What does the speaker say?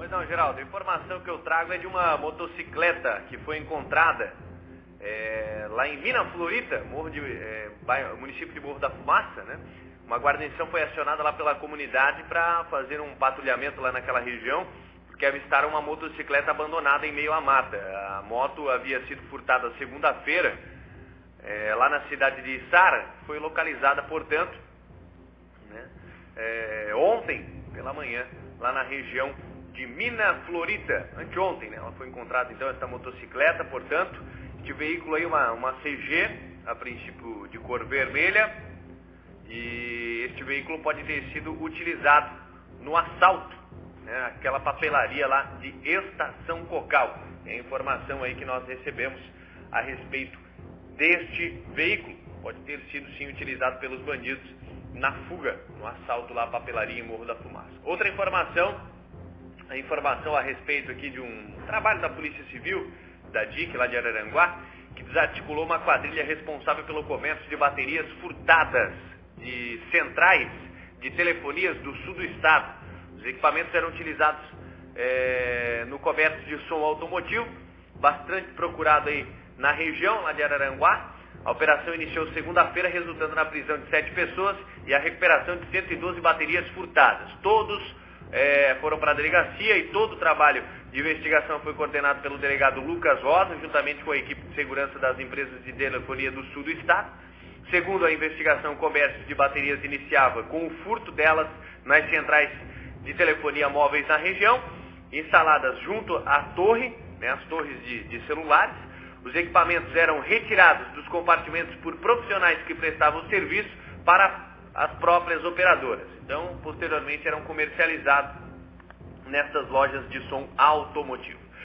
Pois não, Geraldo, a informação que eu trago é de uma motocicleta que foi encontrada lá em Vina Florita, município de Morro da Fumaça, né? Uma guarnição foi acionada lá pela comunidade para fazer um patrulhamento lá naquela região, porque avistaram uma motocicleta abandonada em meio à mata. A moto havia sido furtada segunda-feira, lá na cidade de Içara, foi localizada, portanto, né, ontem pela manhã, lá na região de Mina Florita, anteontem, né? Ela foi encontrada, então, essa motocicleta, portanto, este veículo aí, uma CG, a princípio de cor vermelha, e este veículo pode ter sido utilizado no assalto, né? Aquela papelaria lá de Estação Cocal. É a informação aí que nós recebemos a respeito deste veículo. Pode ter sido, sim, utilizado pelos bandidos na fuga, no assalto lá à papelaria em Morro da Fumaça. Outra informação, a informação a respeito aqui de um trabalho da Polícia Civil, da DIC, lá de Araranguá, que desarticulou uma quadrilha responsável pelo comércio de baterias furtadas de centrais de telefonias do sul do estado. Os equipamentos eram utilizados no comércio de som automotivo, bastante procurado aí na região, lá de Araranguá. A operação iniciou segunda-feira, resultando na prisão de 7 pessoas e a recuperação de 112 baterias furtadas. Todos foram para a delegacia e todo o trabalho de investigação foi coordenado pelo delegado Lucas Rosa, juntamente com a equipe de segurança das empresas de telefonia do sul do estado. Segundo a investigação, o comércio de baterias iniciava com o furto delas nas centrais de telefonia móveis na região, instaladas junto à torre, né, as torres de celulares. Os equipamentos eram retirados dos compartimentos por profissionais que prestavam serviço para as próprias operadoras. Então, posteriormente, eram comercializados nessas lojas de som automotivo.